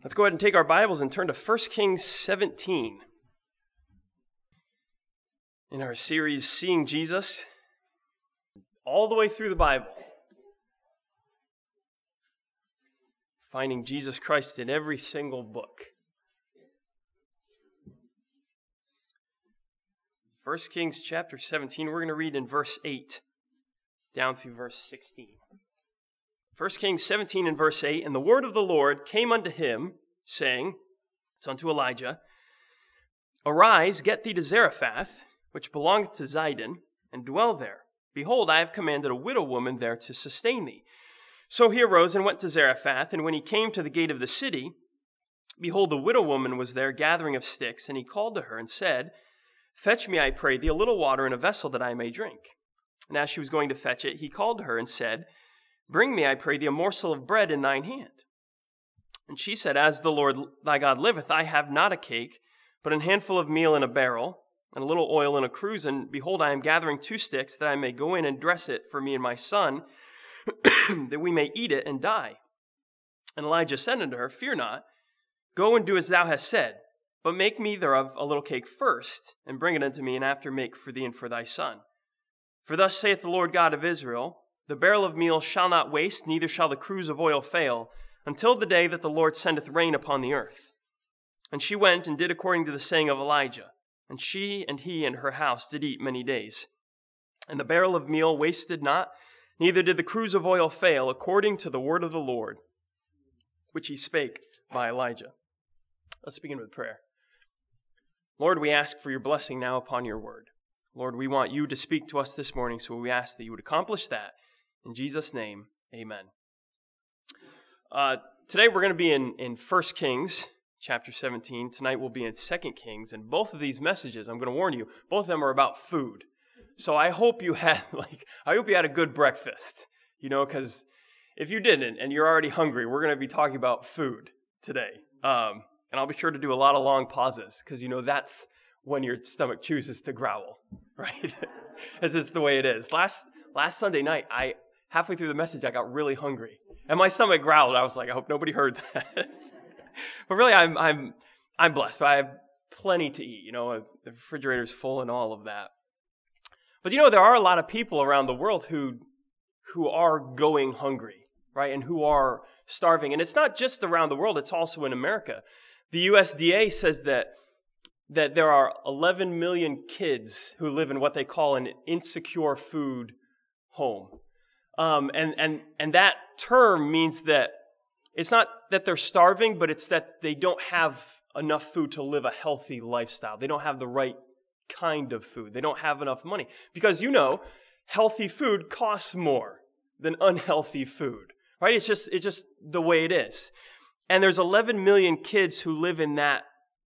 Let's go ahead and take our Bibles and turn to 1 Kings 17. In our series, Seeing Jesus, all the way through the Bible, finding Jesus Christ in every single book. 1 Kings chapter 17, we're going to read in verse 8 down through verse 16. 1 Kings 17 and verse 8, "And the word of the Lord came unto him, saying," it's unto Elijah, "Arise, get thee to Zarephath, which belongeth to Zidon, and dwell there. Behold, I have commanded a widow woman there to sustain thee." So he arose and went to Zarephath, and when he came to the gate of the city, behold, the widow woman was there gathering of sticks, and he called to her and said, "Fetch me, I pray thee, a little water in a vessel that I may drink." And as she was going to fetch it, he called to her and said, "Bring me, I pray thee, a morsel of bread in thine hand." And she said, "As the Lord thy God liveth, I have not a cake, but an handful of meal in a barrel, and a little oil in a cruse, and behold, I am gathering 2 sticks, that I may go in and dress it for me and my son, that we may eat it and die." And Elijah said unto her, "Fear not, go and do as thou hast said, but make me thereof a little cake first, and bring it unto me, and after make for thee and for thy son. For thus saith the Lord God of Israel, the barrel of meal shall not waste, neither shall the cruse of oil fail, until the day that the Lord sendeth rain upon the earth." And she went and did according to the saying of Elijah. And she and he and her house did eat many days. And the barrel of meal wasted not, neither did the cruse of oil fail, according to the word of the Lord, which he spake by Elijah. Let's begin with prayer. Lord, we ask for your blessing now upon your word. Lord, we want you to speak to us this morning, so we ask that you would accomplish that. In Jesus' name, amen. Today we're going to be in 1 Kings chapter 17. Tonight we'll be in 2 Kings, and both of these messages, I'm going to warn you, both of them are about food. So I hope you had a good breakfast, because if you didn't and you're already hungry, we're going to be talking about food today. And I'll be sure to do a lot of long pauses, because that's when your stomach chooses to growl, right? It's just the way it is. Last Sunday night, halfway through the message, I got really hungry, and my stomach growled. I was like, I hope nobody heard that. But really, I'm blessed. I have plenty to eat. The refrigerator's full and all of that. But there are a lot of people around the world who are going hungry, right? And who are starving. And it's not just around the world, it's also in America. The USDA says that there are 11 million kids who live in what they call an insecure food home. And that term means that it's not that they're starving, but it's that they don't have enough food to live a healthy lifestyle. They don't have the right kind of food. They don't have enough money. Because healthy food costs more than unhealthy food, right? It's just the way it is. And there's 11 million kids who live in that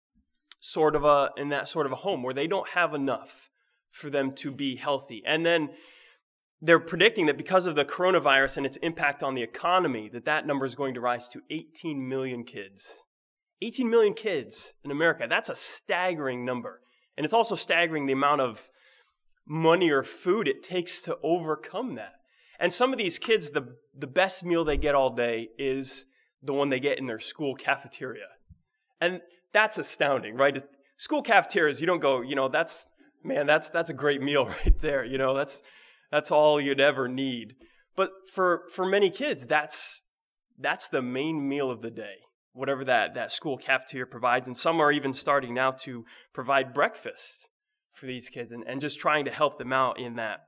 sort of a home where they don't have enough for them to be healthy. And then they're predicting that because of the coronavirus and its impact on the economy, that number is going to rise to 18 million kids. 18 million kids in America. That's a staggering number. And it's also staggering the amount of money or food it takes to overcome that. And some of these kids, the best meal they get all day is the one they get in their school cafeteria. And that's astounding, right? School cafeterias, you don't go, that's a great meal right there. That's all you'd ever need. But for many kids, that's the main meal of the day, whatever that school cafeteria provides. And some are even starting now to provide breakfast for these kids and just trying to help them out in that.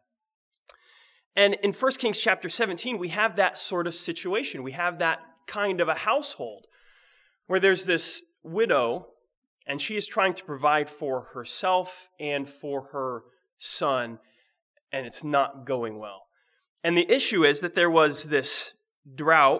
And in 1 Kings chapter 17, we have that sort of situation. We have that kind of a household where there's this widow, and she is trying to provide for herself and for her son, and it's not going well. And the issue is that there was this drought,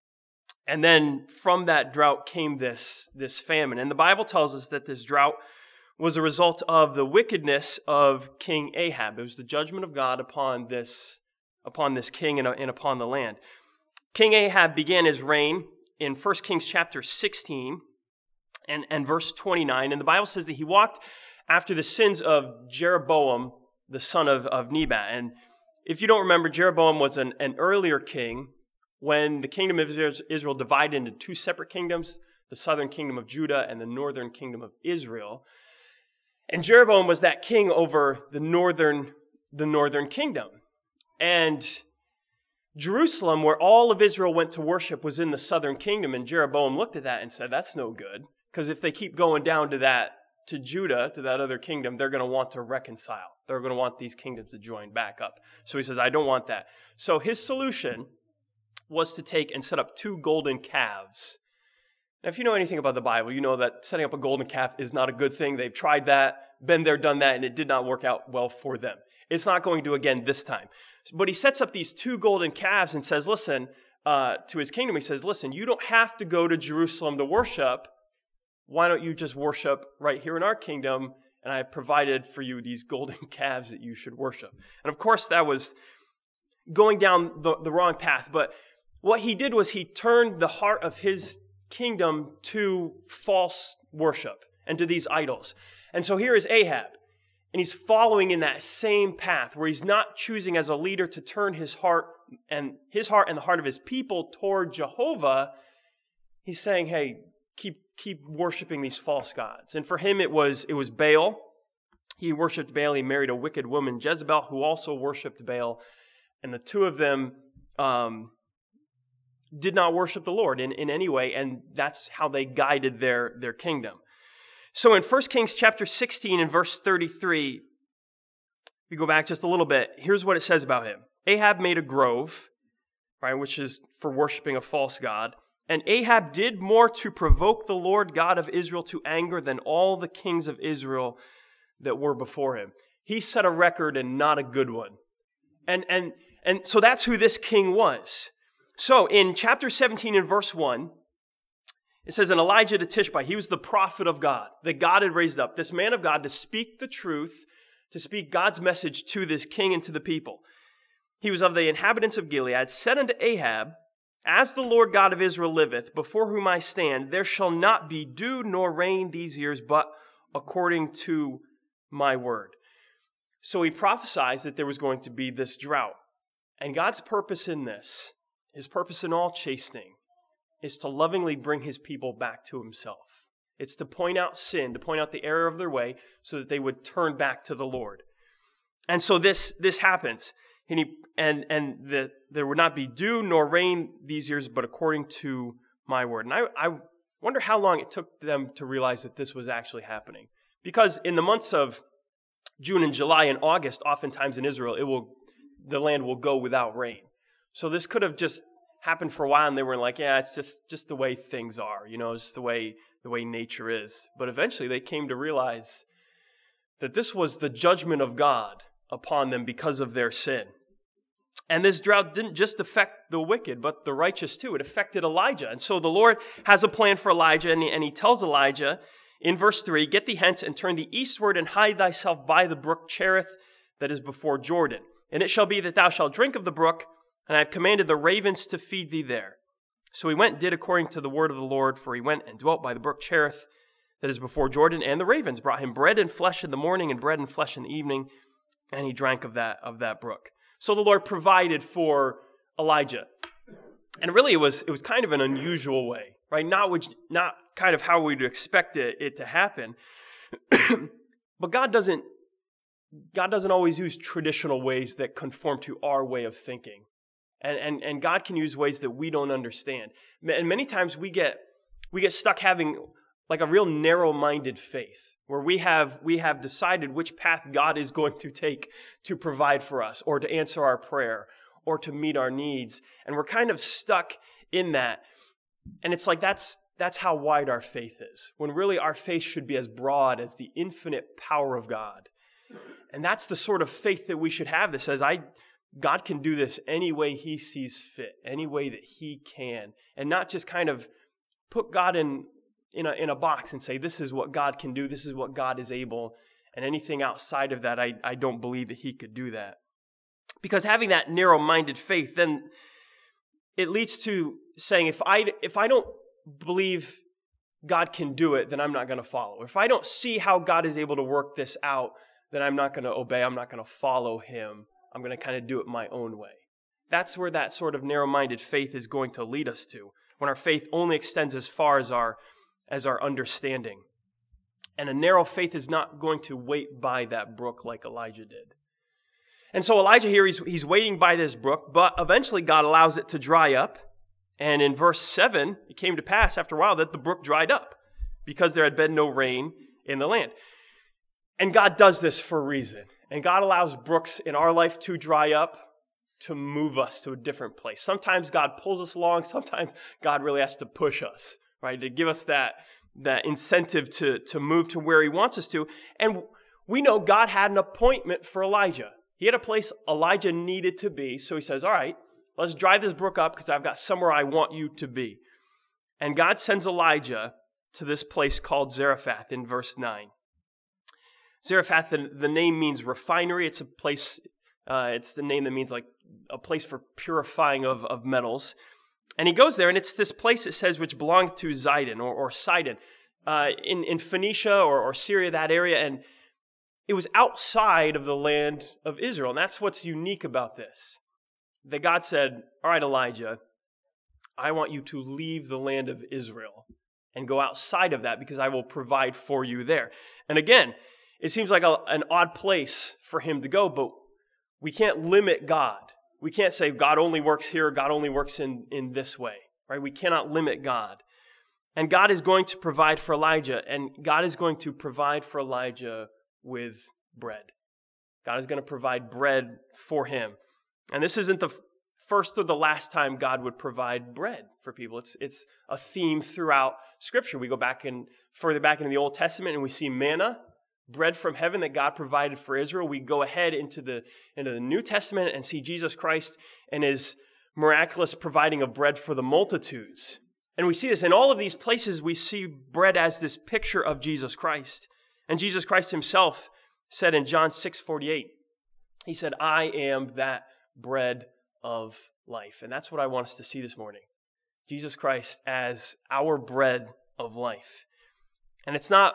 and then from that drought came this famine. And the Bible tells us that this drought was a result of the wickedness of King Ahab. It was the judgment of God upon this king and upon the land. King Ahab began his reign in 1 Kings chapter 16 and verse 29. And the Bible says that he walked after the sins of Jeroboam, the son of Nebat. And if you don't remember, Jeroboam was an earlier king when the kingdom of Israel divided into two separate kingdoms, the southern kingdom of Judah and the northern kingdom of Israel. And Jeroboam was that king over the northern kingdom. And Jerusalem, where all of Israel went to worship, was in the southern kingdom. And Jeroboam looked at that and said, that's no good. Because if they keep going down to Judah, to that other kingdom, they're going to want to reconcile. They're going to want these kingdoms to join back up. So he says, I don't want that. So his solution was to take and set up two golden calves. Now, if you know anything about the Bible, you know that setting up a golden calf is not a good thing. They've tried that, been there, done that, and it did not work out well for them. It's not going to again this time. But he sets up these two golden calves and says, listen, to his kingdom, he says, listen, you don't have to go to Jerusalem to worship. Why don't you just worship right here in our kingdom? And I provided for you these golden calves that you should worship. And of course, that was going down the wrong path. But what he did was he turned the heart of his kingdom to false worship and to these idols. And so here is Ahab. And he's following in that same path where he's not choosing as a leader to turn his heart and the heart of his people toward Jehovah. He's saying, hey, keep worshiping these false gods. And for him, it was Baal. He worshiped Baal. He married a wicked woman, Jezebel, who also worshiped Baal. And the two of them did not worship the Lord in any way. And that's how they guided their kingdom. So in 1 Kings chapter 16 and verse 33, we go back just a little bit. Here's what it says about him. Ahab made a grove, right, which is for worshiping a false god. And Ahab did more to provoke the Lord God of Israel to anger than all the kings of Israel that were before him. He set a record and not a good one. And so that's who this king was. So in chapter 17 and verse 1, it says, and Elijah the Tishbite, he was the prophet of God, that God had raised up, this man of God, to speak the truth, to speak God's message to this king and to the people. He was of the inhabitants of Gilead, said unto Ahab, as the Lord God of Israel liveth, before whom I stand, there shall not be dew nor rain these years, but according to my word. So he prophesied that there was going to be this drought. And God's purpose in this, his purpose in all chastening, is to lovingly bring his people back to himself. It's to point out sin, to point out the error of their way, so that they would turn back to the Lord. And so this happens. There would not be dew nor rain these years, but according to my word. And I wonder how long it took them to realize that this was actually happening. Because in the months of June and July and August, oftentimes in Israel, the land will go without rain. So this could have just happened for a while, and they were like, yeah, it's just the way things are, it's the way nature is. But eventually they came to realize that this was the judgment of God upon them because of their sin. And this drought didn't just affect the wicked, but the righteous too. It affected Elijah. And so the Lord has a plan for Elijah, and he tells Elijah in verse 3, get thee hence and turn thee eastward and hide thyself by the brook Cherith that is before Jordan. And it shall be that thou shalt drink of the brook, and I have commanded the ravens to feed thee there. So he went and did according to the word of the Lord, for he went and dwelt by the brook Cherith that is before Jordan, and the ravens brought him bread and flesh in the morning and bread and flesh in the evening, and he drank of that brook. So the Lord provided for Elijah. And really it was kind of an unusual way, right? Not kind of how we'd expect it to happen. But God doesn't always use traditional ways that conform to our way of thinking. And God can use ways that we don't understand. And many times we get stuck having like a real narrow-minded faith, where we have decided which path God is going to take to provide for us, or to answer our prayer, or to meet our needs. And we're kind of stuck in that. And it's like that's how wide our faith is, when really our faith should be as broad as the infinite power of God. And that's the sort of faith that we should have that says, God can do this any way he sees fit, any way that he can, and not just kind of put God in a box and say, this is what God can do, this is what God is able, and anything outside of that, I don't believe that he could do that. Because having that narrow-minded faith, then it leads to saying, if I don't believe God can do it, then I'm not going to follow. If I don't see how God is able to work this out, then I'm not going to obey, I'm not going to follow him. I'm going to kind of do it my own way. That's where that sort of narrow-minded faith is going to lead us to, when our faith only extends as far as our understanding. And a narrow faith is not going to wait by that brook like Elijah did. And so Elijah here, he's waiting by this brook, but eventually God allows it to dry up. And in verse 7, it came to pass after a while that the brook dried up because there had been no rain in the land. And God does this for a reason. And God allows brooks in our life to dry up to move us to a different place. Sometimes God pulls us along. Sometimes God really has to push us, right? To give us that incentive to move to where he wants us to. And we know God had an appointment for Elijah. He had a place Elijah needed to be. So he says, all right, let's dry this brook up because I've got somewhere I want you to be. And God sends Elijah to this place called Zarephath in verse 9. Zarephath, the name means refinery. It's a place, it's the name that means like a place for purifying of metals. And he goes there, and it's this place, it says, which belonged to Zidon or Sidon in Phoenicia or Syria, that area. And it was outside of the land of Israel. And that's what's unique about this. That God said, all right, Elijah, I want you to leave the land of Israel and go outside of that because I will provide for you there. And again, it seems like an odd place for him to go, but we can't limit God. We can't say God only works here, God only works in this way, right? We cannot limit God. And God is going to provide for Elijah, and God is going to provide for Elijah with bread. God is going to provide bread for him. And this isn't the first or the last time God would provide bread for people. It's a theme throughout Scripture. We go back and further back into the Old Testament, and we see manna, bread from heaven that God provided for Israel. We go ahead into the New Testament and see Jesus Christ and his miraculous providing of bread for the multitudes. And we see this in all of these places. We see bread as this picture of Jesus Christ. And Jesus Christ himself said in John 6:48, he said, I am that bread of life. And that's what I want us to see this morning. Jesus Christ as our bread of life. And it's not,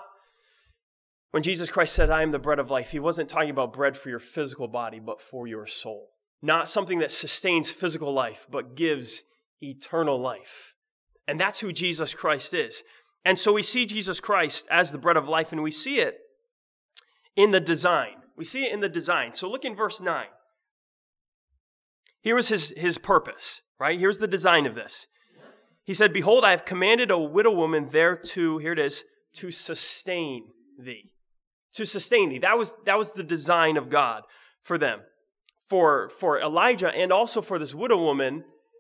when Jesus Christ said, I am the bread of life, he wasn't talking about bread for your physical body, but for your soul. Not something that sustains physical life, but gives eternal life. And that's who Jesus Christ is. And so we see Jesus Christ as the bread of life, and we see it in the design. We see it in the design. So look in verse 9. Here was his purpose, right? Here's the design of this. He said, behold, I have commanded a widow woman there to, here it is, to sustain thee. To sustain thee. That was the design of God for them. For Elijah and also for this widow woman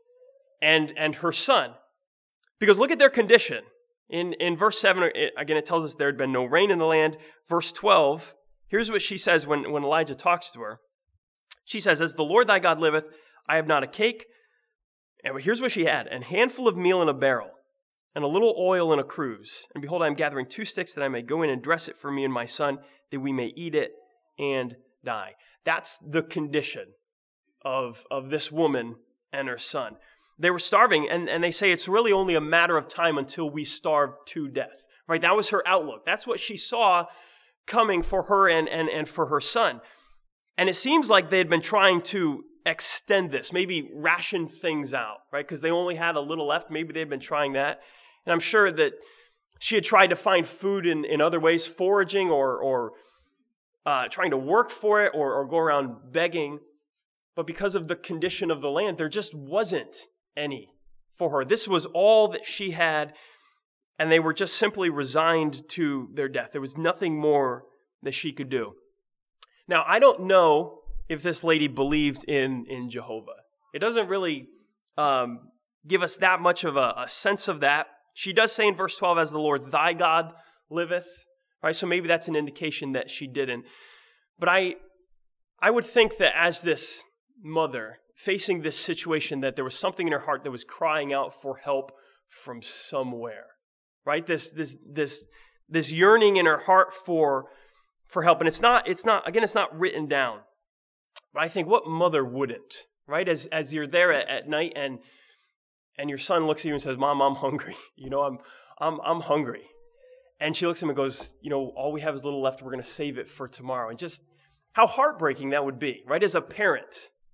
and her son. Because look at their condition. In verse 7, again, it tells us there had been no rain in the land. Verse 12, here's what she says when Elijah talks to her. She says, as the Lord thy God liveth, I have not a cake. And here's what she had. A handful of meal in a barrel, and a little oil in a cruse. And behold, I am gathering 2 sticks that I may go in and dress it for me and my son, that we may eat it and die. That's the condition of this woman and her son. They were starving, and they say it's really only a matter of time until we starve to death. Right? That was her outlook. That's what she saw coming for her and for her son. And it seems like they had been trying to extend this, maybe ration things out, right? Because they only had a little left. Maybe they'd been trying that. And I'm sure that she had tried to find food in other ways, foraging or trying to work for it or go around begging. But because of the condition of the land, there just wasn't any for her. This was all that she had, and they were just simply resigned to their death. There was nothing more that she could do. Now, I don't know if this lady believed in Jehovah. It doesn't really give us that much of a sense of that. She does say in verse 12, as the Lord thy God liveth, right? So maybe that's an indication that she didn't. But I would think that as this mother facing this situation, that there was something in her heart that was crying out for help from somewhere, right? This yearning in her heart for help. And it's not written down. But I think what mother wouldn't, right? As you're there at night and your son looks at you and says, Mom, I'm hungry. I'm hungry. And she looks at him and goes, all we have is a little left. We're going to save it for tomorrow. And just how heartbreaking that would be, right? As a parent,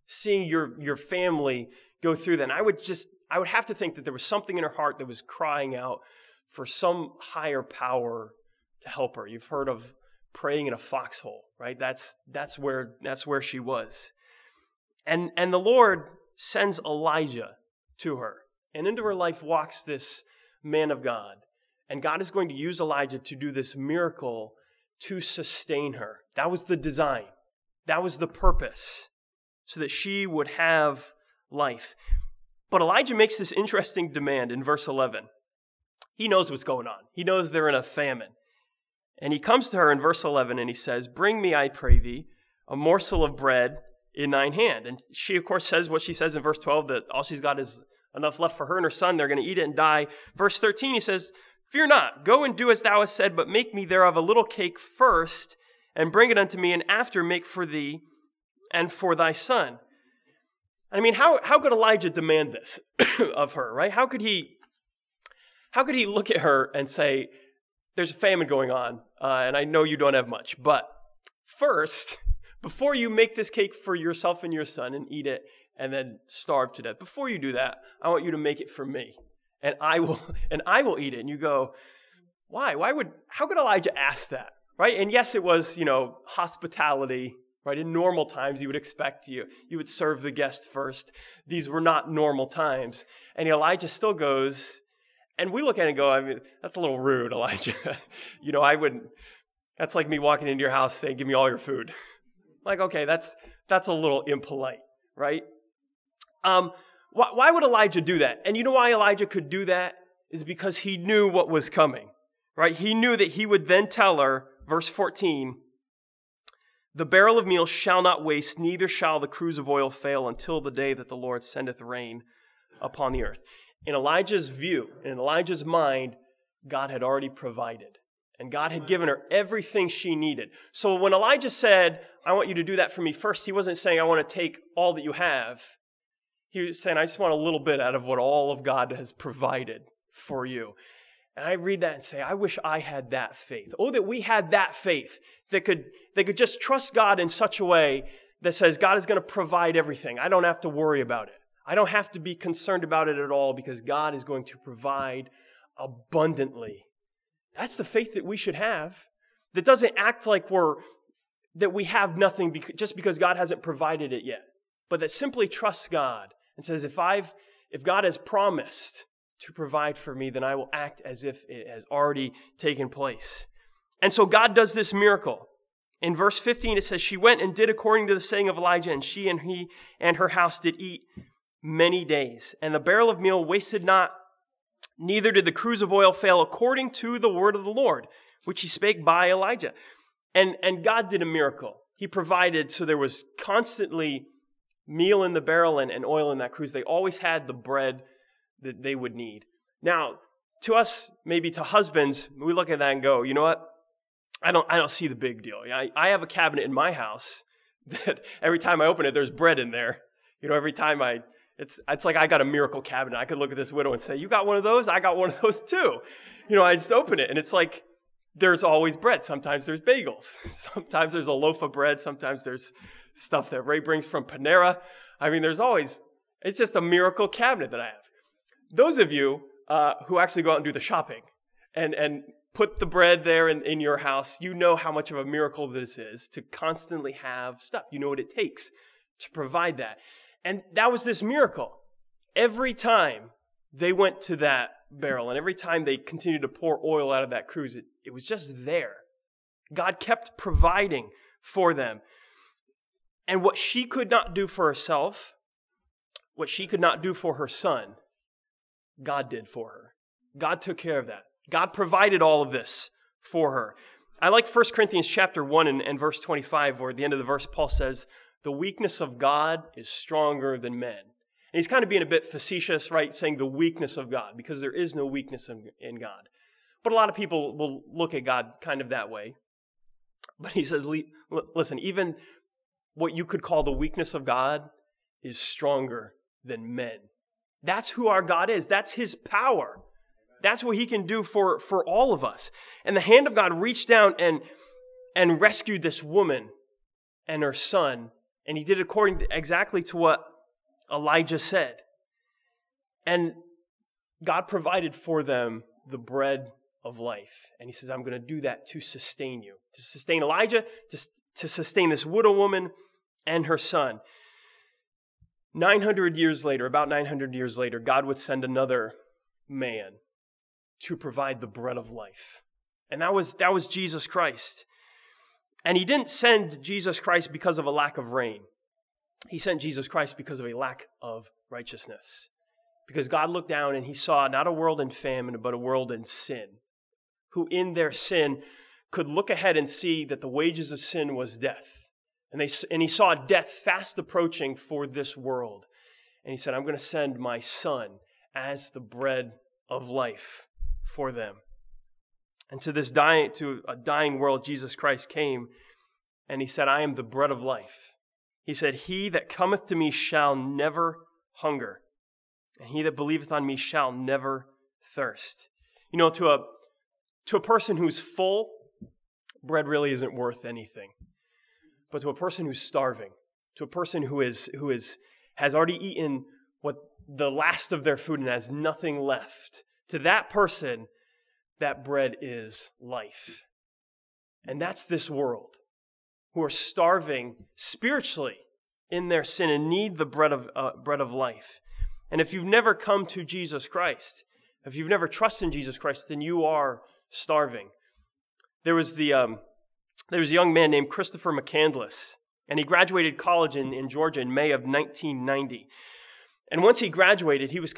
seeing your family go through that. And I would have to think that there was something in her heart that was crying out for some higher power to help her. You've heard of praying in a foxhole, right? That's where she was. And the Lord sends Elijah to her. And into her life walks this man of God. And God is going to use Elijah to do this miracle to sustain her. That was the design. That was the purpose, so that she would have life. But Elijah makes this interesting demand in verse 11. He knows what's going on. He knows they're in a famine. And he comes to her in verse 11 and he says, "Bring me, I pray thee, a morsel of bread in thine hand." And she, of course, says what she says in verse 12, that all she's got is enough left for her and her son. They're going to eat it and die. Verse 13, he says, "Fear not, go and do as thou hast said, but make me thereof a little cake first, and bring it unto me, and after make for thee and for thy son." I mean, how could Elijah demand this of her, right? How could he look at her and say, "There's a famine going on, and I know you don't have much, but first, before you make this cake for yourself and your son and eat it and then starve to death, before you do that, I want you to make it for me, and I will eat it." And you go, why? How could Elijah ask that, right? And yes, it was, hospitality, right? In normal times, you would expect you would serve the guest first. These were not normal times. And Elijah still goes, and we look at it and go, I mean, that's a little rude, Elijah. That's like me walking into your house saying, "Give me all your food." Like, okay, that's a little impolite, right? Why would Elijah do that? And you know why Elijah could do that? Is because he knew what was coming, right? He knew that he would then tell her, verse 14, "The barrel of meal shall not waste, neither shall the cruse of oil fail until the day that the Lord sendeth rain upon the earth." In Elijah's view, in Elijah's mind, God had already provided. And God had given her everything she needed. So when Elijah said, "I want you to do that for me first," he wasn't saying, "I want to take all that you have." He was saying, "I just want a little bit out of what all of God has provided for you." And I read that and say, I wish I had that faith. Oh, that we had that faith that could just trust God in such a way that says God is going to provide everything. I don't have to worry about it. I don't have to be concerned about it at all because God is going to provide abundantly. That's the faith that we should have. That doesn't act like that we have nothing just because God hasn't provided it yet. But that simply trusts God and says, if God has promised to provide for me, then I will act as if it has already taken place. And so God does this miracle. In verse 15, it says, "She went and did according to the saying of Elijah, and she and he and her house did eat many days. And the barrel of meal wasted not, neither did the cruse of oil fail, according to the word of the Lord, which he spake by Elijah." And God did a miracle. He provided, so there was constantly meal in the barrel and oil in that cruse. They always had the bread that they would need. Now, to us, maybe to husbands, we look at that and go, you know what? I don't see the big deal. I have a cabinet in my house that every time I open it, there's bread in there. Every time it's like I got a miracle cabinet. I could look at this widow and say, "You got one of those? I got one of those too." I just open it and it's like there's always bread. Sometimes there's bagels. Sometimes there's a loaf of bread. Sometimes there's stuff that Ray brings from Panera. I mean, it's just a miracle cabinet that I have. Those of you who actually go out and do the shopping and put the bread there in your house, you know how much of a miracle this is to constantly have stuff. You know what it takes to provide that. And that was this miracle. Every time they went to that barrel and every time they continued to pour oil out of that cruse, it was just there. God kept providing for them. And what she could not do for herself, what she could not do for her son, God did for her. God took care of that. God provided all of this for her. I like 1 Corinthians chapter 1 and verse 25, where at the end of the verse, Paul says, "The weakness of God is stronger than men." And he's kind of being a bit facetious, right? Saying the weakness of God, because there is no weakness in God. But a lot of people will look at God kind of that way. But he says, listen, even what you could call the weakness of God is stronger than men. That's who our God is. That's his power. That's what he can do for all of us. And the hand of God reached down and rescued this woman and her son And he did it exactly to what Elijah said. And God provided for them the bread of life. And he says, I'm going to do that to sustain you, to sustain Elijah, to sustain this widow woman and her son. 900 years later, about 900 years later, God would send another man to provide the bread of life. And that was Jesus Christ. And he didn't send Jesus Christ because of a lack of rain. He sent Jesus Christ because of a lack of righteousness. Because God looked down and he saw not a world in famine, but a world in sin, who in their sin could look ahead and see that the wages of sin was death. And he saw death fast approaching for this world. And he said, I'm going to send my son as the bread of life for them. And to a dying world, Jesus Christ came and he said, I am the bread of life. He said, he that cometh to me shall never hunger, and he that believeth on me shall never thirst. You know, to a person who's full, bread really isn't worth anything. But to a person who's starving, to a person who has already eaten what the last of their food and has nothing left, to that person, that bread is life. And that's this world, who are starving spiritually in their sin and need the bread of life. And if you've never come to Jesus Christ, if you've never trusted in Jesus Christ, then you are starving. There was a young man named Christopher McCandless, and he graduated college in Georgia in May of 1990. And once he graduated, he was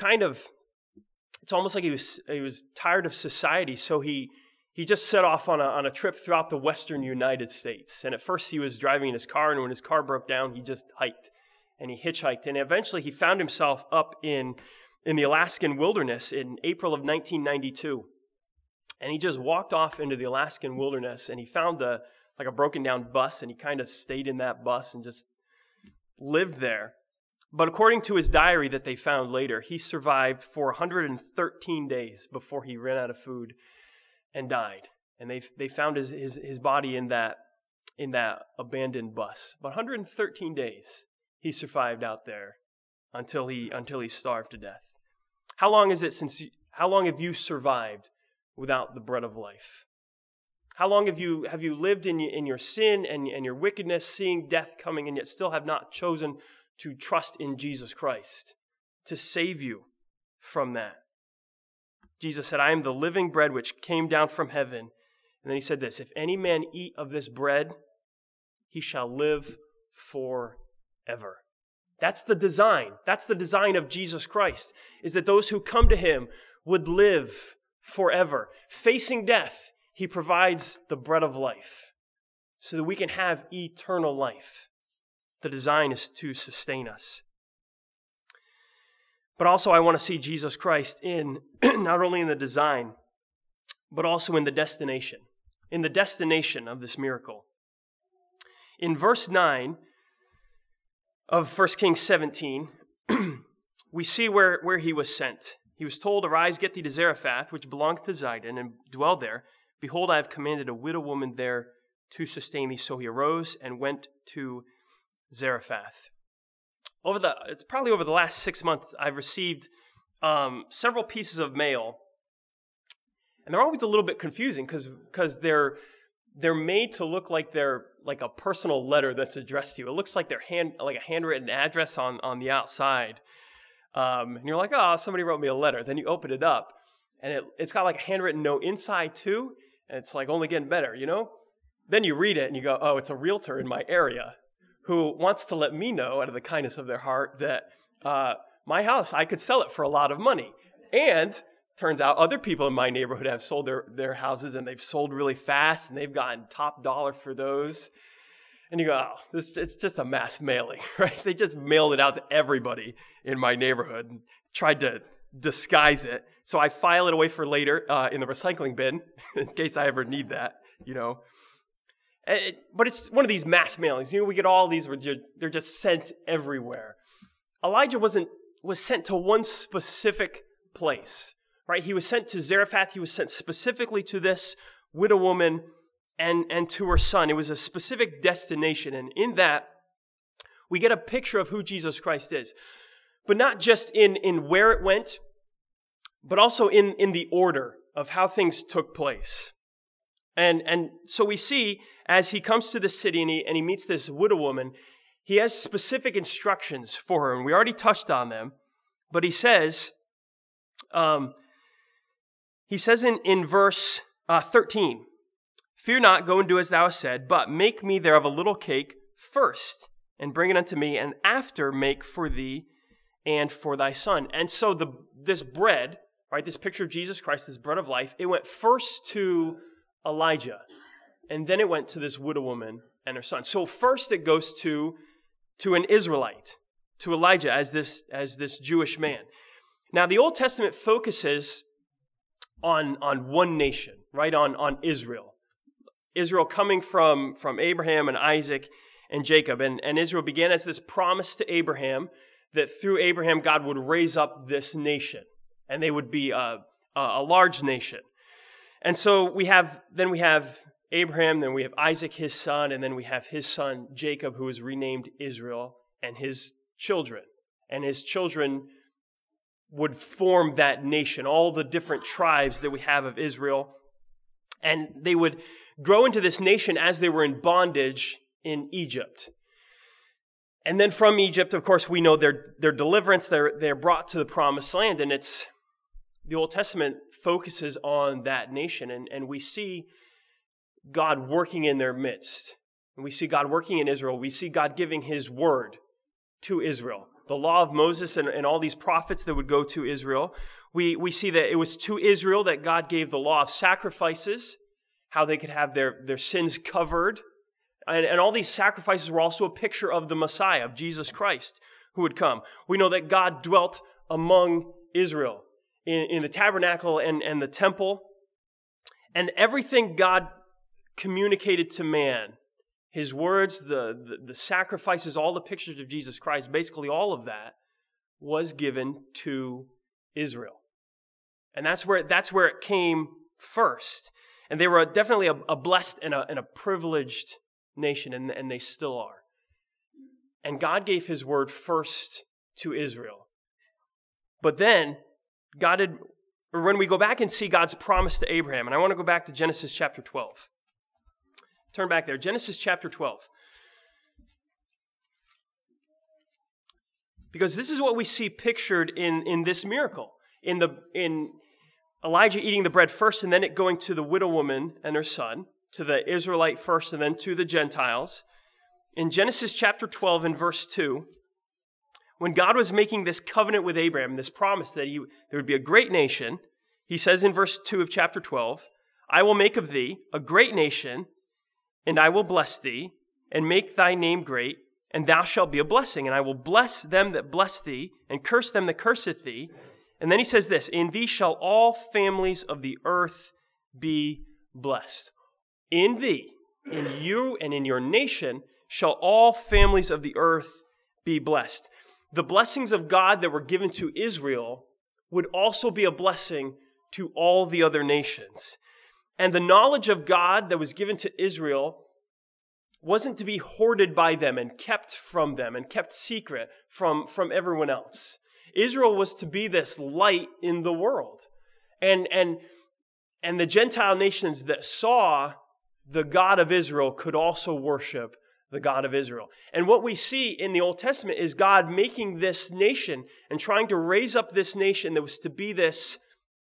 it's almost like he was tired of society, so he just set off on a trip throughout the western United States. And at first he was driving in his car, and when his car broke down, he just hiked. And he hitchhiked. And eventually he found himself up in the Alaskan wilderness in April of 1992. And he just walked off into the Alaskan wilderness, and he found a broken down bus, and he kind of stayed in that bus and just lived there. But according to his diary that they found later, he survived for 113 days before he ran out of food and died. And they found his body in that abandoned bus. But 113 days he survived out there until he starved to death. How long have you survived without the bread of life? How long have you lived in your sin and your wickedness, seeing death coming, and yet still have not chosen to trust in Jesus Christ to save you from that? Jesus said, I am the living bread which came down from heaven. And then he said this, if any man eat of this bread, he shall live forever. That's the design. That's the design of Jesus Christ, is that those who come to him would live forever. Facing death, he provides the bread of life so that we can have eternal life. The design is to sustain us. But also I want to see Jesus Christ in not only in the design, but also in the destination of this miracle. In verse 9 of 1 Kings 17, we see where he was sent. He was told, arise, get thee to Zarephath, which belongeth to Zidon, and dwell there. Behold, I have commanded a widow woman there to sustain thee. So he arose and went to Zarephath. It's probably over the last 6 months, I've received several pieces of mail, and they're always a little bit confusing because they're made to look like they're like a personal letter that's addressed to you. It looks like they're like a handwritten address on the outside, and you're like, oh, somebody wrote me a letter. Then you open it up, and it's got like a handwritten note inside too, and it's like only getting better, you know. Then you read it and you go, oh, it's a realtor in my area who wants to let me know out of the kindness of their heart that my house, I could sell it for a lot of money. And turns out other people in my neighborhood have sold their houses, and they've sold really fast, and they've gotten top dollar for those. And you go, oh, it's just a mass mailing, right? They just mailed it out to everybody in my neighborhood and tried to disguise it. So I file it away for later in the recycling bin in case I ever need that, you know. But it's one of these mass mailings. You know, we get all these, they're just sent everywhere. Elijah was sent to one specific place, right? He was sent to Zarephath. He was sent specifically to this widow woman and to her son. It was a specific destination. And in that we get a picture of who Jesus Christ is. But not just in where it went, but also in the order of how things took place. And so we see as he comes to the city and he meets this widow woman, he has specific instructions for her, and we already touched on them. But he says in verse 13, "Fear not, go and do as thou hast said, but make me thereof a little cake first, and bring it unto me, and after make for thee and for thy son." And so this bread, right, this picture of Jesus Christ, this bread of life, it went first to Elijah, and then it went to this widow woman and her son. So first it goes to an Israelite, to Elijah as this Jewish man. Now the Old Testament focuses on one nation, right, on Israel. Israel coming from Abraham and Isaac and Jacob. And Israel began as this promise to Abraham that through Abraham God would raise up this nation, and they would be a large nation. And so we have Abraham, then we have Isaac, his son, and then we have his son Jacob, who is renamed Israel, and his children. And his children would form that nation, all the different tribes that we have of Israel. And they would grow into this nation as they were in bondage in Egypt. And then from Egypt, of course, we know their deliverance, they're brought to the promised land, and the Old Testament focuses on that nation, and we see God working in their midst. And we see God working in Israel. We see God giving his word to Israel. The law of Moses and all these prophets that would go to Israel. We see that it was to Israel that God gave the law of sacrifices, how they could have their sins covered. And all these sacrifices were also a picture of the Messiah, of Jesus Christ, who would come. We know that God dwelt among Israel in the tabernacle and the temple. And everything God communicated to man, his words, the sacrifices, all the pictures of Jesus Christ, basically all of that was given to Israel. And that's where it came first. And they were definitely a blessed and a privileged nation, and they still are. And God gave his word first to Israel. But then, when we go back and see God's promise to Abraham, and I want to go back to Genesis chapter 12. Turn back there, Genesis chapter 12. Because this is what we see pictured in this miracle. In Elijah eating the bread first, and then it going to the widow woman and her son, to the Israelite first, and then to the Gentiles. In Genesis chapter 12 and verse 2, when God was making this covenant with Abraham, this promise that there would be a great nation, he says in verse 2 of chapter 12, "I will make of thee a great nation, and I will bless thee, and make thy name great, and thou shalt be a blessing. And I will bless them that bless thee, and curse them that curseth thee." And then he says this, "In thee shall all families of the earth be blessed." In thee, in you, and in your nation shall all families of the earth be blessed. The blessings of God that were given to Israel would also be a blessing to all the other nations. And the knowledge of God that was given to Israel wasn't to be hoarded by them and kept from them and kept secret from everyone else. Israel was to be this light in the world. And the Gentile nations that saw the God of Israel could also worship the God of Israel. And what we see in the Old Testament is God making this nation and trying to raise up this nation that was to be this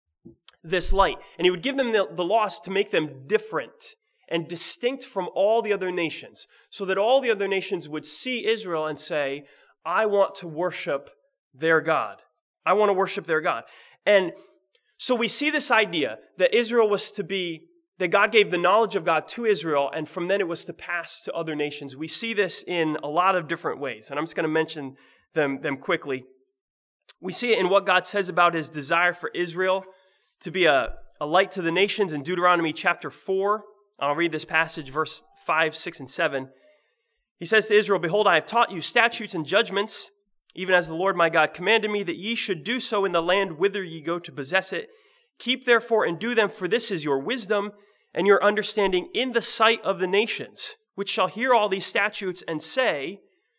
light. And he would give them the laws to make them different and distinct from all the other nations, so that all the other nations would see Israel and say, "I want to worship their God. I want to worship their God." And so we see this idea that Israel was to be, that God gave the knowledge of God to Israel, and from then it was to pass to other nations. We see this in a lot of different ways, and I'm just going to mention them quickly. We see it in what God says about his desire for Israel to be a light to the nations in Deuteronomy chapter 4. I'll read this passage, verse 5, 6, and 7. He says to Israel, "Behold, I have taught you statutes and judgments, even as the Lord my God commanded me, that ye should do so in the land whither ye go to possess it. Keep therefore and do them, for this is your wisdom and your understanding in the sight of the nations, which shall hear all these statutes and say,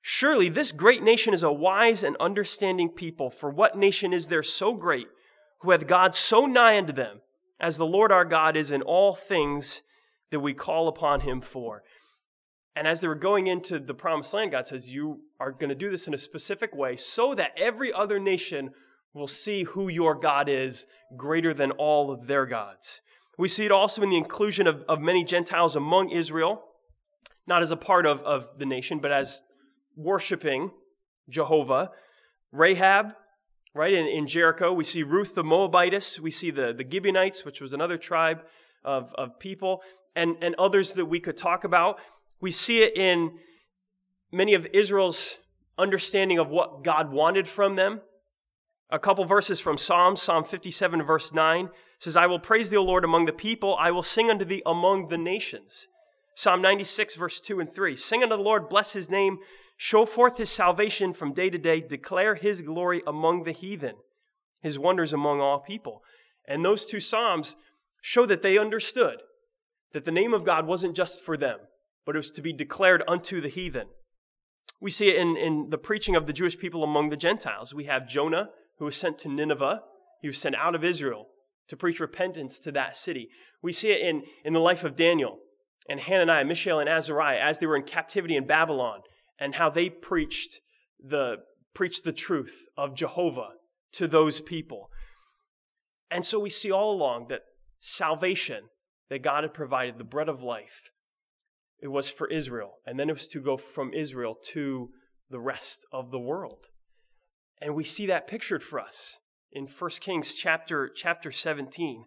Surely this great nation is a wise and understanding people. For what nation is there so great, who hath God so nigh unto them, as the Lord our God is in all things that we call upon him for? And as they were going into the promised land, God says, you are going to do this in a specific way so that every other nation will see who your God is greater than all of their gods. We see it also in the inclusion of many Gentiles among Israel, not as a part of the nation, but as worshiping Jehovah. Rahab, right, in Jericho. We see Ruth the Moabitess. We see the Gibeonites, which was another tribe of people, and others that we could talk about. We see it in many of Israel's understanding of what God wanted from them. A couple verses from Psalm 57, verse 9 says, I will praise thee, O Lord, among the people. I will sing unto thee among the nations. Psalm 96, verse 2 and 3. Sing unto the Lord, bless his name. Show forth his salvation from day to day. Declare his glory among the heathen, his wonders among all people. And those two Psalms show that they understood that the name of God wasn't just for them, but it was to be declared unto the heathen. We see it in the preaching of the Jewish people among the Gentiles. We have Jonah, who was sent to Nineveh. He was sent out of Israel to preach repentance to that city. We see it in the life of Daniel and Hananiah, Mishael, and Azariah as they were in captivity in Babylon, and how they preached the truth of Jehovah to those people. And so we see all along that salvation that God had provided, the bread of life, it was for Israel. And then it was to go from Israel to the rest of the world. And we see that pictured for us in 1 Kings chapter 17.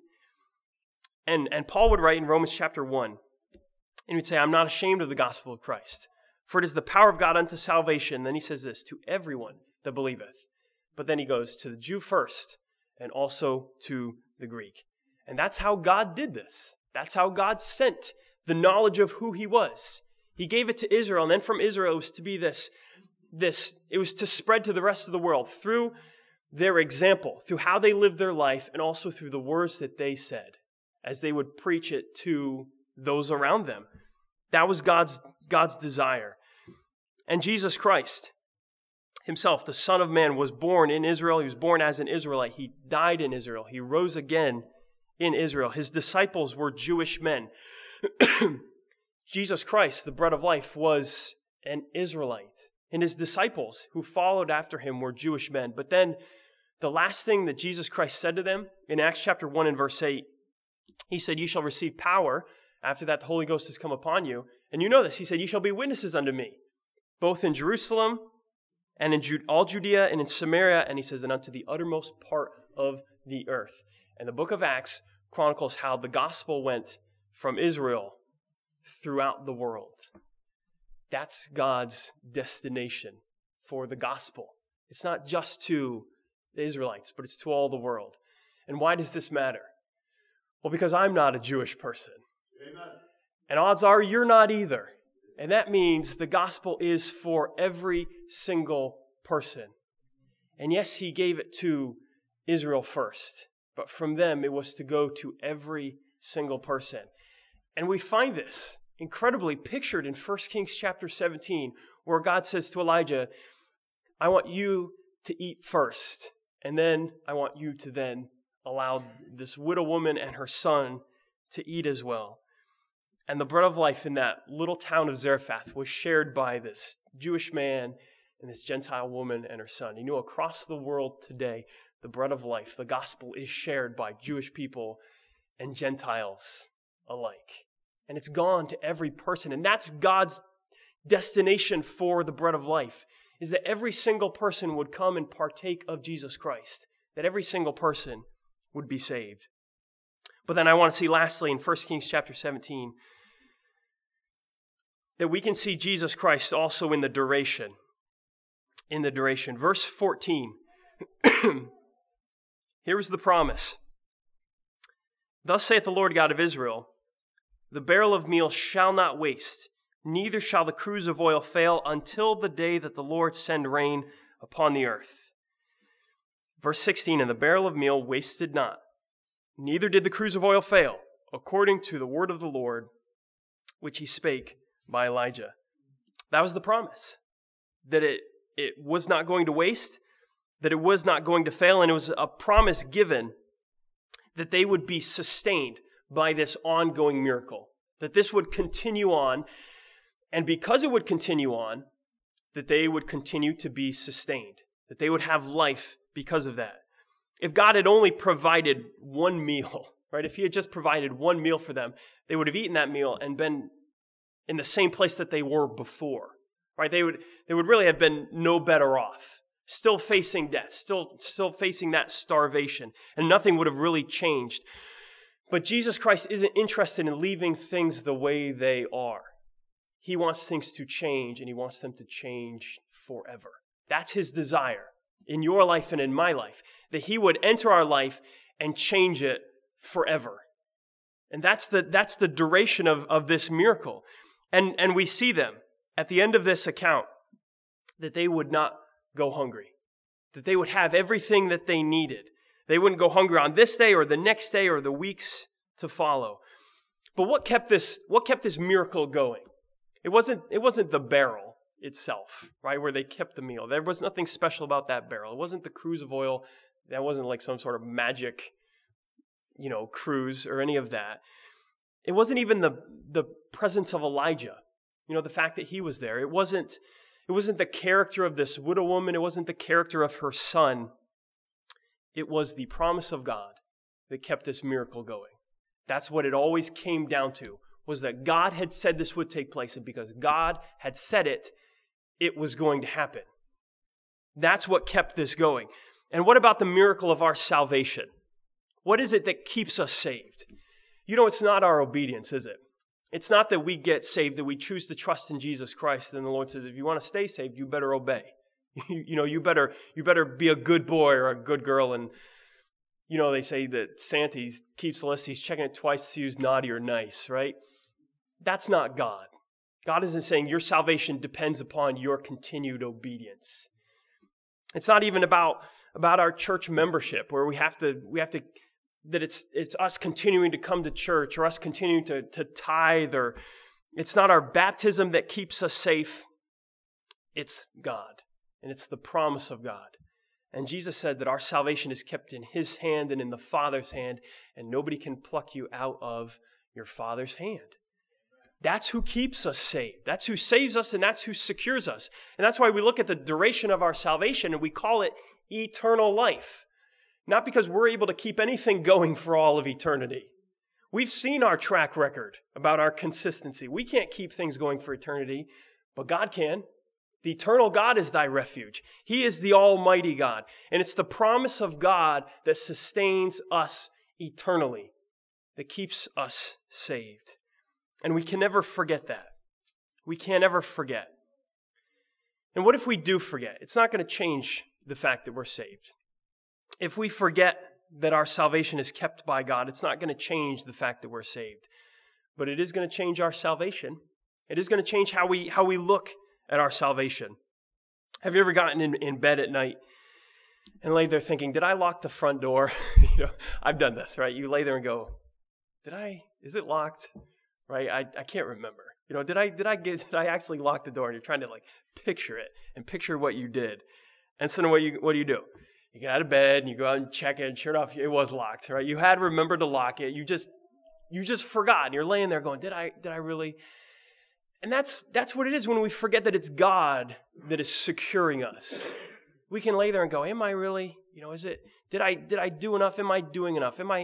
And Paul would write in Romans chapter 1, and he would say, I'm not ashamed of the gospel of Christ, for it is the power of God unto salvation. Then he says this, to everyone that believeth. But then he goes to the Jew first, and also to the Greek. And that's how God did this. That's how God sent the knowledge of who he was. He gave it to Israel, and then from Israel it was to be it was to spread to the rest of the world through their example, through how they lived their life, and also through the words that they said, as they would preach it to those around them. That was God's desire. And Jesus Christ himself, the Son of Man, was born in Israel. He was born as an Israelite. He died in Israel. He rose again in Israel. His disciples were Jewish men. Jesus Christ, the bread of life, was an Israelite. And his disciples who followed after him were Jewish men. But then the last thing that Jesus Christ said to them in Acts chapter 1 and verse 8, he said, you shall receive power. After that, the Holy Ghost has come upon you. And you know this. He said, you shall be witnesses unto me, both in Jerusalem and in all Judea and in Samaria. And he says, and unto the uttermost part of the earth. And the book of Acts chronicles how the gospel went from Israel throughout the world. That's God's destination for the gospel. It's not just to the Israelites, but it's to all the world. And why does this matter? Well, because I'm not a Jewish person. Amen. And odds are you're not either. And that means the gospel is for every single person. And yes, he gave it to Israel first, but from them it was to go to every single person. And we find this incredibly pictured in 1 Kings chapter 17, where God says to Elijah, I want you to eat first, and then I want you to then allow this widow woman and her son to eat as well. And the bread of life in that little town of Zarephath was shared by this Jewish man and this Gentile woman and her son. You know, across the world today, the bread of life, the gospel, is shared by Jewish people and Gentiles alike. And it's gone to every person. And that's God's destination for the bread of life, is that every single person would come and partake of Jesus Christ, that every single person would be saved. But then I want to see lastly in 1 Kings chapter 17 that we can see Jesus Christ also in the duration. In the duration. Verse 14. Here is the promise. Thus saith the Lord God of Israel, the barrel of meal shall not waste, neither shall the cruse of oil fail until the day that the Lord send rain upon the earth. Verse 16, and the barrel of meal wasted not, neither did the cruse of oil fail, according to the word of the Lord, which he spake by Elijah. That was the promise. that it was not going to waste, that it was not going to fail, and it was a promise given that they would be sustained by this ongoing miracle, that this would continue on, and because it would continue on, that they would continue to be sustained, that they would have life because of that. If God had only provided one meal, right, if he had just provided one meal for them, they would have eaten that meal and been in the same place that they were before, right? They would really have been no better off, still facing death, still facing that starvation, and nothing would have really changed. But Jesus Christ isn't interested in leaving things the way they are. He wants things to change, and he wants them to change forever. That's his desire in your life and in my life, that he would enter our life and change it forever. And that's the duration of this miracle. And we see them at the end of this account, that they would not go hungry, that they would have everything that they needed. They wouldn't go hungry on this day or the next day or the weeks to follow. But what kept this miracle going? It wasn't the barrel itself, right, where they kept the meal. There was nothing special about that barrel. It wasn't the cruse of oil. That wasn't like some sort of magic, cruse or any of that. It wasn't even the presence of Elijah, the fact that he was there. It wasn't the character of this widow woman. It wasn't the character of her son. It was the promise of God that kept this miracle going. That's what it always came down to, was that God had said this would take place, and because God had said it, it was going to happen. That's what kept this going. And what about the miracle of our salvation? What is it that keeps us saved? It's not our obedience, is it? It's not that we get saved, that we choose to trust in Jesus Christ, and the Lord says, if you want to stay saved, you better obey. You better be a good boy or a good girl. And they say that Santa keeps the list. He's checking it twice to see who's naughty or nice, right? That's not God. God isn't saying your salvation depends upon your continued obedience. It's not even about our church membership, where we have to that it's us continuing to come to church or us continuing to tithe, or it's not our baptism that keeps us safe. It's God, and it's the promise of God. And Jesus said that our salvation is kept in his hand and in the Father's hand, and nobody can pluck you out of your Father's hand. That's who keeps us saved. That's who saves us, and that's who secures us. And that's why we look at the duration of our salvation and we call it eternal life. Not because we're able to keep anything going for all of eternity. We've seen our track record about our consistency. We can't keep things going for eternity, but God can. The eternal God is thy refuge. He is the almighty God. And it's the promise of God that sustains us eternally, that keeps us saved. And we can never forget that. We can't ever forget. And what if we do forget? It's not going to change the fact that we're saved. If we forget that our salvation is kept by God, it's not going to change the fact that we're saved. But it is going to change our salvation. It is going to change how we look at our salvation. Have you ever gotten in bed at night and laid there thinking, did I lock the front door? I've done this, right? You lay there and go, is it locked? Right? I can't remember. Did I actually lock the door? And you're trying to picture it and picture what you did. And so what do you do? You get out of bed and you go out and check it, and sure enough, it was locked, right? You had remembered to lock it. You just forgot. And you're laying there going, did I really? And that's what it is when we forget that it's God that is securing us. We can lay there and go, am I really? Did I do enough? Am I doing enough? Am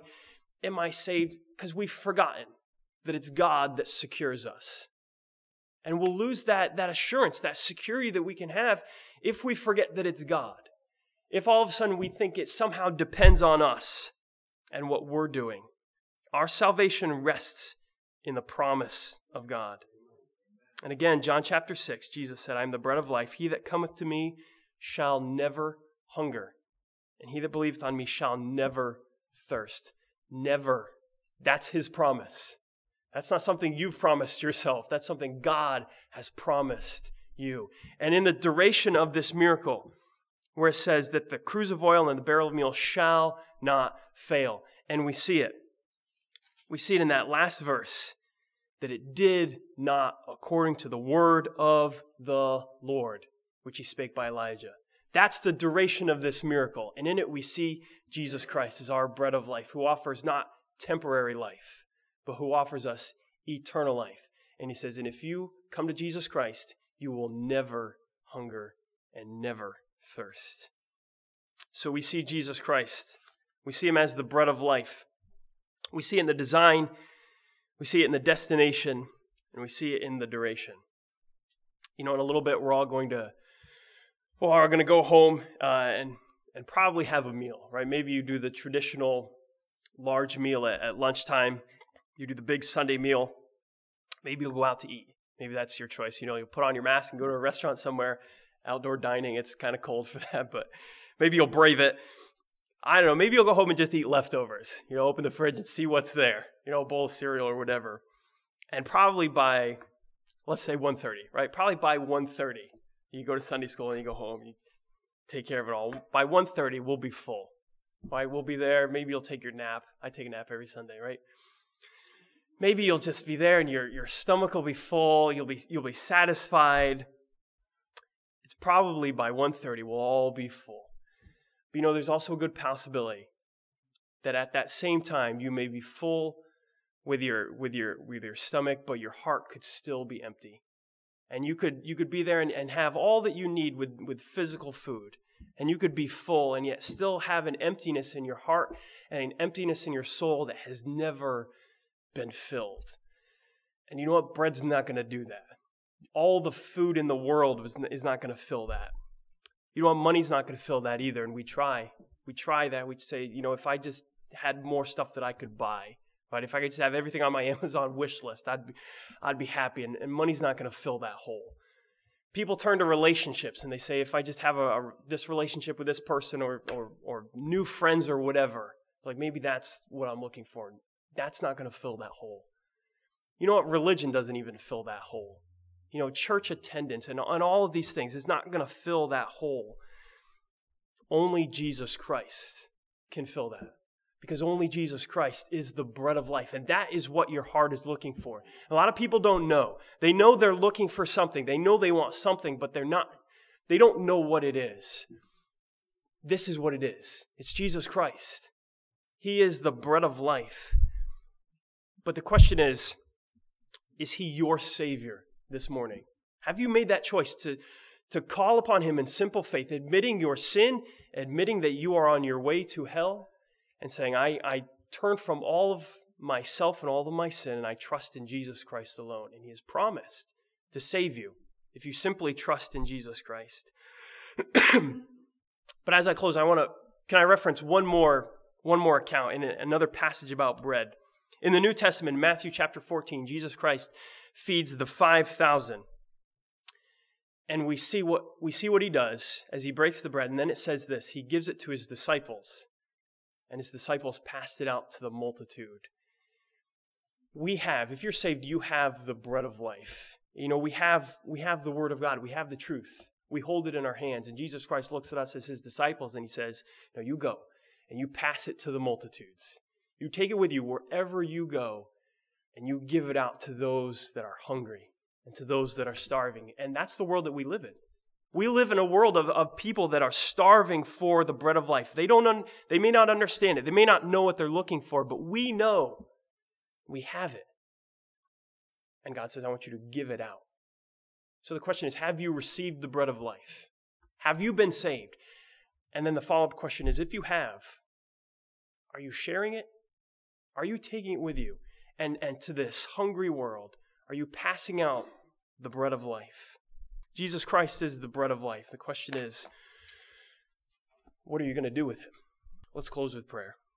I saved? Because we've forgotten that it's God that secures us. And we'll lose that assurance, that security that we can have if we forget that it's God. If all of a sudden we think it somehow depends on us and what we're doing. Our salvation rests in the promise of God. And again, John chapter 6, Jesus said, I am the bread of life. He that cometh to me shall never hunger. And he that believeth on me shall never thirst. Never. That's his promise. That's not something you've promised yourself. That's something God has promised you. And in the duration of this miracle, where it says that the cruse of oil and the barrel of meal shall not fail. And we see it. We see it in that last verse. that it did not according to the word of the Lord, which he spake by Elijah. That's the duration of this miracle. And in it we see Jesus Christ as our bread of life, who offers not temporary life, but who offers us eternal life. And he says, and if you come to Jesus Christ, you will never hunger and never thirst. So we see Jesus Christ. We see him as the bread of life. We see it in the design, we see it in the destination, and we see it in the duration. In a little bit, we're all going to go home and probably have a meal, right? Maybe you do the traditional large meal at lunchtime. You do the big Sunday meal. Maybe you'll go out to eat. Maybe that's your choice. You'll put on your mask and go to a restaurant somewhere, outdoor dining. It's kind of cold for that, but maybe you'll brave it. I don't know. Maybe you'll go home and just eat leftovers. Open the fridge and see what's there. A bowl of cereal or whatever. And probably by, let's say 1:30, right? Probably by 1:30, you go to Sunday school and you go home. You take care of it all. By 1:30, we'll be full. Right? We'll be there. Maybe you'll take your nap. I take a nap every Sunday, right? Maybe you'll just be there and your stomach will be full. You'll be satisfied. It's probably by 1:30 we'll all be full. But there's also a good possibility that at that same time you may be full with your stomach, but your heart could still be empty. And you could be there and have all that you need with physical food. And you could be full and yet still have an emptiness in your heart and an emptiness in your soul that has never been filled. And you know what? Bread's not going to do that. All the food in the world is not going to fill that. You know what? Money's not going to fill that either. And we try that. We say, if I just had more stuff that I could buy, right? If I could just have everything on my Amazon wish list, I'd be happy. And money's not going to fill that hole. People turn to relationships and they say, if I just have this relationship with this person or new friends or whatever, like maybe that's what I'm looking for. That's not going to fill that hole. You know what? Religion doesn't even fill that hole. Church attendance and all of these things is not going to fill that hole. Only Jesus Christ can fill that. Because only Jesus Christ is the bread of life. And that is what your heart is looking for. A lot of people don't know. They know they're looking for something. They know they want something, but they don't know what it is. This is what it is. It's Jesus Christ. He is the bread of life. But the question is he your Savior this morning? Have you made that choice to call upon him in simple faith, admitting your sin, admitting that you are on your way to hell, and saying, I turn from all of myself and all of my sin, and I trust in Jesus Christ alone. And he has promised to save you if you simply trust in Jesus Christ. But as I close, can I reference one more account in another passage about bread? In the New Testament, Matthew chapter 14, Jesus Christ feeds the 5,000. And we see what he does as he breaks the bread. And then it says this, he gives it to his disciples. And his disciples passed it out to the multitude. If you're saved, you have the bread of life. We have the word of God. We have the truth. We hold it in our hands. And Jesus Christ looks at us as his disciples and he says, no, you go and you pass it to the multitudes. You take it with you wherever you go and you give it out to those that are hungry and to those that are starving. And that's the world that we live in. We live in a world of people that are starving for the bread of life. They may not understand it. They may not know what they're looking for, but we know we have it. And God says, I want you to give it out. So the question is, have you received the bread of life? Have you been saved? And then the follow-up question is, if you have, are you sharing it? Are you taking it with you? And to this hungry world, are you passing out the bread of life? Jesus Christ is the bread of life. The question is, what are you going to do with him? Let's close with prayer.